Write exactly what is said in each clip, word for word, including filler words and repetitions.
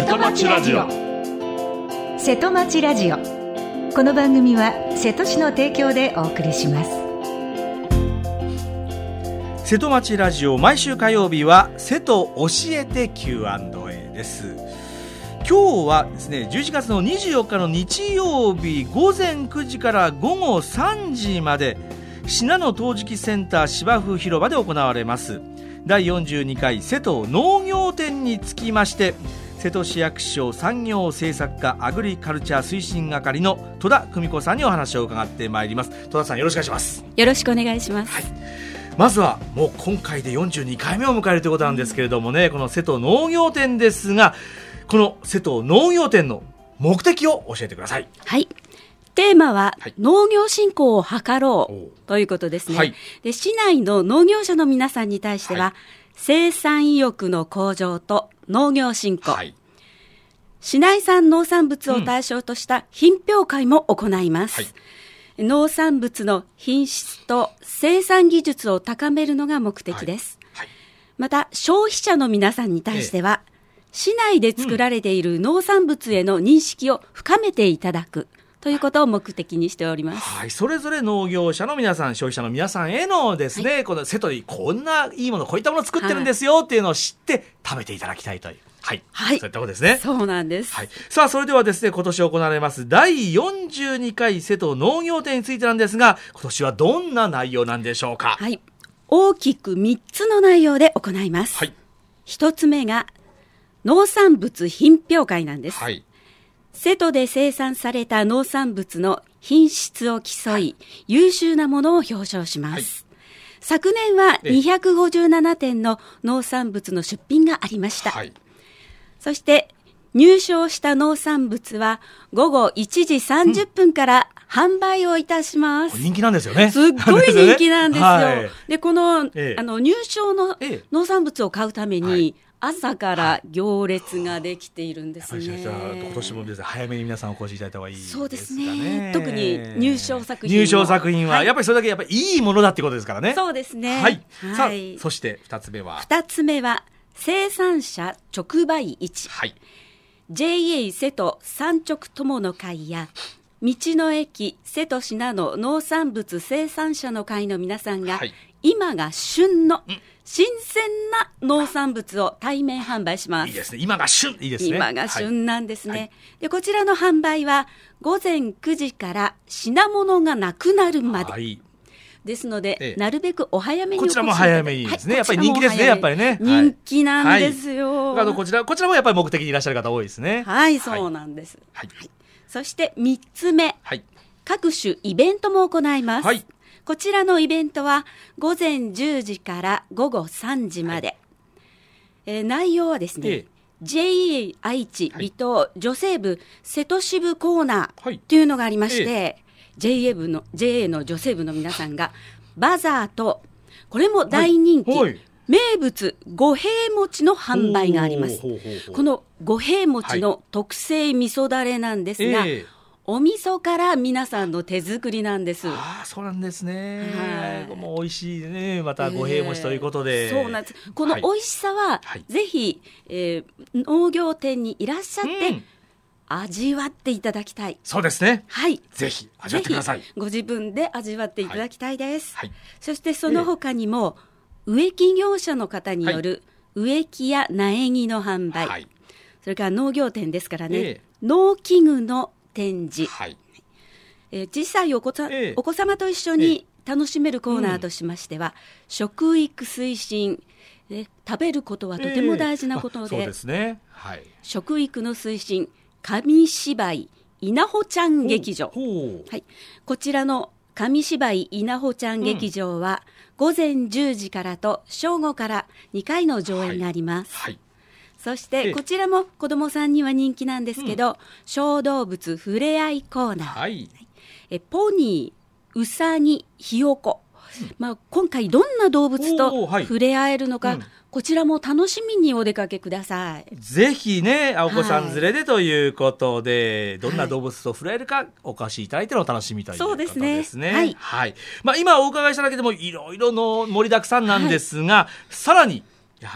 瀬戸町ラジオ。瀬戸町ラジオ、この番組は瀬戸市の提供でお送りします。 瀬戸町ラジオ、毎週火曜日は瀬戸教えて キューアンドエー です。今日はですね、じゅういちがつのにじゅうよっかの日曜日、午前くじから午後さんじまで信濃陶磁器センター芝生広場で行われますだいよんじゅうにかい瀬戸農業展につきまして、瀬戸市役所産業政策課アグリカルチャー推進係の戸田久美子さんにお話を伺ってまいります。戸田さん、よろしくお願いします。 よろしくお願いします、 はい、まずはもう今回でよんじゅうにかいめを迎えるということなんですけれどもね、この瀬戸農業展ですが、この瀬戸農業展の目的を教えてください。 はい、テーマは、 はい、 農業振興を図ろうということですね、はい、で市内の農業者の皆さんに対しては、はい、生産意欲の向上と農業振興、はい、市内産農産物を対象とした品評会も行います、うんはい、農産物の品質と生産技術を高めるのが目的です、はいはい、また消費者の皆さんに対しては、ええ、市内で作られている農産物への認識を深めていただくということを目的にしております、 はい、それぞれ農業者の皆さん、消費者の皆さんへのですね、はい、この瀬戸でこんないいもの、こういったものを作ってるんですよっていうのを知って食べていただきたいという、はい、はい、そういったことですね。 そうなんです、 はい、さあそれではですね、今年行われますだいよんじゅうにかい瀬戸農業展についてなんですが、今年はどんな内容なんでしょうか。 はい、大きくみっつの内容で行います、はい、ひとつめが農産物品評会なんです、はい、瀬戸で生産された農産物の品質を競い、はい、優秀なものを表彰します、はい、昨年はにひゃくごじゅうななてんの農産物の出品がありました、はい、そして入賞した農産物はごごいちじさんじゅっぷんから販売をいたします、 うん、人気なんですよね。 すっごい人気なんですよ、はい、でこの、 ええ、 あの入賞の農産物を買うために、はい、朝から行列ができているんですね、はい、じゃあ今年もですね、早めに皆さんお越しいただいた方がいいですかね。 そうですね、特に入賞作品入賞作品はやっぱりそれだけやっぱりいいものだってことですからね。 そうですね、 はい、 はい、 さあそしてふたつめはふたつめは生産者直売市、はい、ジェイエー 瀬戸産直友の会や道の駅瀬戸信濃農産物生産者の会の皆さんが、はい、今が旬の新鮮な農産物を対面販売します。 いいですね、今が旬、いいですね、 今が旬なんですね、 はい、 でこちらの販売は午前くじから品物がなくなるまで、はい、ですので、ええ、なるべくお早めにお越しいただき、 こちらも早めにですね、はい、やっぱり人気ですね、やっぱりね、 人気なんですよ、 はい、あのこちらこちらもやっぱり目的にいらっしゃる方多いですね。 はい、そうなんです、はいはい、そしてみっつめ、はい、各種イベントも行います、はい、こちらのイベントは午前じゅうじから午後さんじまで、はい、えー、内容はですね、ええ、ジェイエー 愛知離島女性部瀬戸支部コーナーというのがありまして、はい、ええ、ジェイエー 部の ジェイエー の女性部の皆さんがバザーと、これも大人気、はいはい、名物五平餅の販売があります。この五平餅の特製味噌だれなんですが、はい、ええ、お味噌から皆さんの手作りなんです。 ああ、そうなんですね、はい、もう美味しいね、また五平餅ということで、 えー、そうなんです。この美味しさは、はい、ぜひ、えー、農業店にいらっしゃって、うん、味わっていただきたい。 そうですね、 はい、 ぜひ味わってください。 ご自分で味わっていただきたいです、 はいはい、 そしてその他にも、えー、植木業者の方による植木や苗木の販売、はい、それから農業店ですからね、えー、農機具の展示、はい、えー、小さいお子さ、えー、お子様と一緒に楽しめるコーナーとしましては、うん、食育推進、え食べることはとても大事なことで、 えーそうですね、はい、 食育の推進紙芝居稲穂ちゃん劇場、はい、こちらの紙芝居稲穂ちゃん劇場は、うん、午前じゅうじからと正午からにかいの上演があります、はいはい、そしてこちらも子どもさんには人気なんですけど、うん、小動物ふれあいコーナー、はい、えポニー、ウサギ、ひよこ、うん、まあ、今回どんな動物と触れ合えるのか、はい、うん、こちらも楽しみにお出かけください。 ぜひね、お子さん連れでということで、はい、どんな動物と触れ合えるかお越しいただいてのお楽しみということですね。そうですね、はいはい、まあ、今お伺いしただけでもいろいろの盛りだくさんなんですが、はい、さらにやはり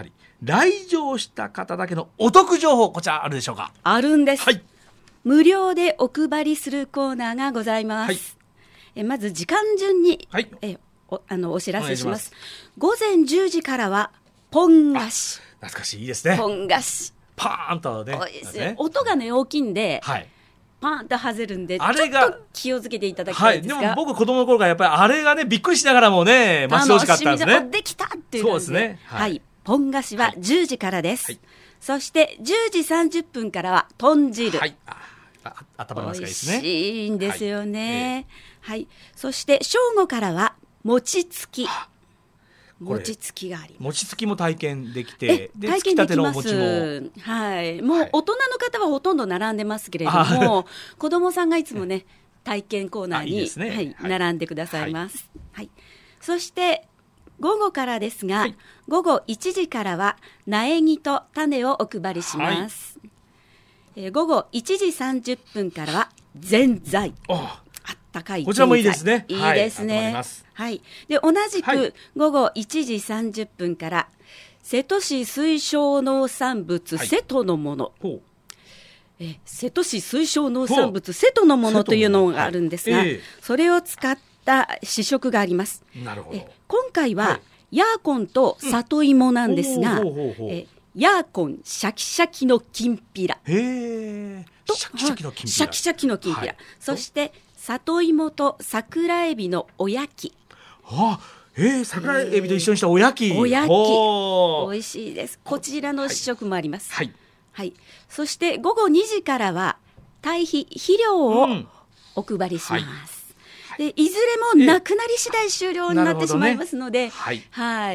来場した方だけのお得情報、こちらあるでしょうか？ あるんです、 はい、 無料でお配りするコーナーがございます、はい、えまず時間順に、はい、え お, あのお知らせします。午前じゅうじからはポン菓子、 懐かしい、いいですね。 ポン菓子パーンとね、 ね、音がね大きいんで、はい、パーンと外るんで、あれがちょっと気をつけていただきたいですが、 はい、でも僕子供の頃からやっぱりあれがねびっくりしながらもね待ち遠しかったんですね。 できたっていう感じで、そうですね、はい、はい、ポン菓子はじゅうじからです、はい、そしてじゅうじさんじゅっぷんからは豚汁、はい、ああ頭の扱いですね。美味しいんですよね、はい、えーはい、そして正午からは餅つき、餅つきがあります。 餅つきも体験できて、で体験できます。 はい、もう大人の方はほとんど並んでますけれども、子供さんがいつもね体験コーナーにいい、ね、はい、並んでくださいます、はいはい、そして午後からですが、はい、午後いちじからは苗木と種をお配りします、はい、えー、午後いちじさんじゅっぷんからはぜんざい、高い、 こちらもいいですね。 いいですね。はい。はい、で同じく午後いちじさんじゅっぷんから瀬戸市水晶農産物、はい、瀬戸のもの。え瀬戸市水晶農産物瀬戸のものというのがあるんですが、はい、えー、それを使った試食があります。 なるほど。 え今回は、はい、ヤーコンと里芋なんですが、うん、えヤーコンシャキシャキのきんぴら。 へー。シャキシャキのきんぴら。 シャキシャキのきんぴら。はい、そして里芋と桜エビのおやき。 はあ、えー、桜エビと一緒にしたおやき。 おやき。美味しいです。こちらの試食もあります。 はい。 はい。そして午後にじからは堆肥肥料をお配りします。うん、はい、でいずれもなくなり次第終了になってしまいますので、ね、はい、はい、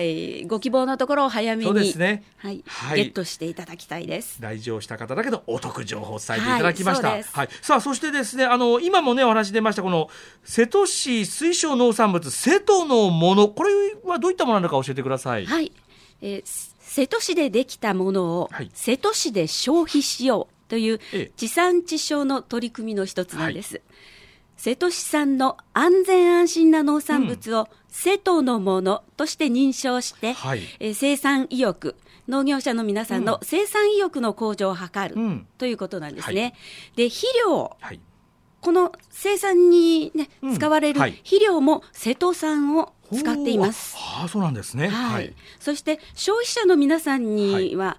ご希望のところを早めに、そうですね、はい、はい、ゲットしていただきたいです。 来場した方だけどお得情報を伝えていただきました。はい、はい、さあそしてですね、あの今もねお話出ましたこの瀬戸市水晶農産物瀬戸のもの、これはどういったものなのか教えてください。 はい、えー、瀬戸市でできたものを、はい、瀬戸市で消費しようという地産地消の取り組みの一つなんです。はい、瀬戸市産の安全安心な農産物を瀬戸のものとして認証して、はい、えー、生産意欲、農業者の皆さんの生産意欲の向上を図る、うん、ということなんですね。はい、で肥料、はい、この生産に、ね、うん、使われる肥料も瀬戸産を使っています。 ああ、そうなんですね。 はいはい、そして消費者の皆さんには、はい、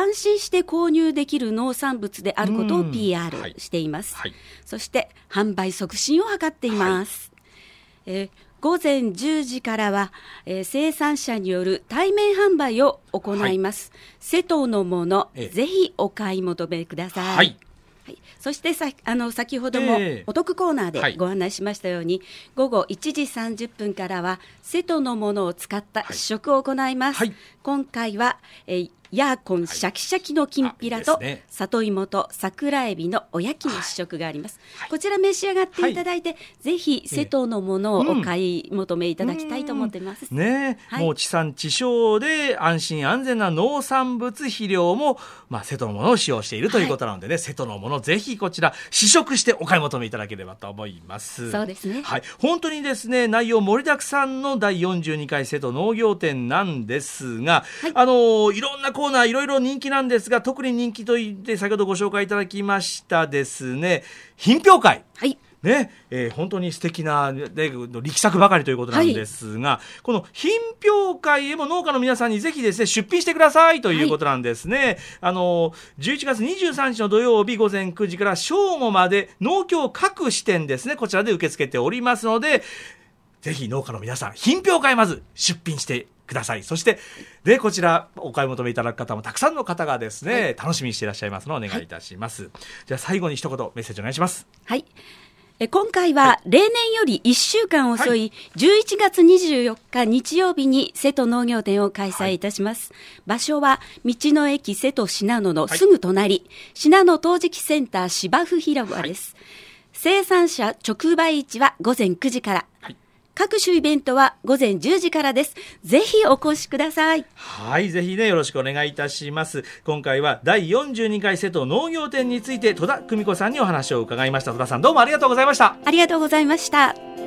安心して購入できる農産物であることを ピーアール しています。はいはい、そして販売促進を図っています。はい、えー、午前じゅうじからは、えー、生産者による対面販売を行います。はい、瀬戸のもの、ええ、ぜひお買い求めください。はい、はい、そしてさあの先ほどもお得コーナーでご案内しましたように、えーはい、午後いちじさんじゅっぷんからは瀬戸のものを使った試食を行います。はいはい、今回は、えーヤーコンシャキシャキのきんぴらと、はいね、里芋と桜エビのおやきの試食があります。はい、こちら召し上がっていただいて、はい、ぜひ瀬戸のものをお買い求めいただきたいと思っています。 うん、ね、はい、もう地産地消で安心安全な農産物肥料も、まあ、瀬戸のものを使用しているということなのでね、はい、瀬戸のものぜひこちら試食してお買い求めいただければと思います。 そうですね。 はい、本当にですね内容盛りだくさんのだいよんじゅうにかい瀬戸農業展なんですが、はい、あのいろんなコーナーいろいろ人気なんですが、特に人気といって先ほどご紹介いただきましたですね品評会、はいね、えー、本当に素敵な、ね、力作ばかりということなんですが、はい、この品評会へも農家の皆さんにぜひですね出品してくださいということなんですね。はい、あのじゅういちがつにじゅうさんにちの土曜日午前くじから正午まで農協各支店ですね、こちらで受け付けておりますので、ぜひ農家の皆さん品評会まず出品してください。そしてでこちらお買い求めいただく方もたくさんの方がですね、はい、楽しみにしていらっしゃいますのでお願いいたします。はい、じゃあ最後に一言メッセージお願いします。 はい、え今回は例年よりいっしゅうかん遅いじゅういちがつにじゅうよっか日曜日に瀬戸農業展を開催いたします。はい、場所は道の駅瀬戸信濃のすぐ隣、はい、信濃陶磁器センター芝生広場です。はい、生産者直売市はごぜんくじから、はい、各種イベントはごぜんじゅうじからです。ぜひお越しください。 はい、ぜひねよろしくお願いいたします。今回はだいよんじゅうにかい瀬戸農業展について戸田久美子さんにお話を伺いました。戸田さんどうもありがとうございました。 ありがとうございました。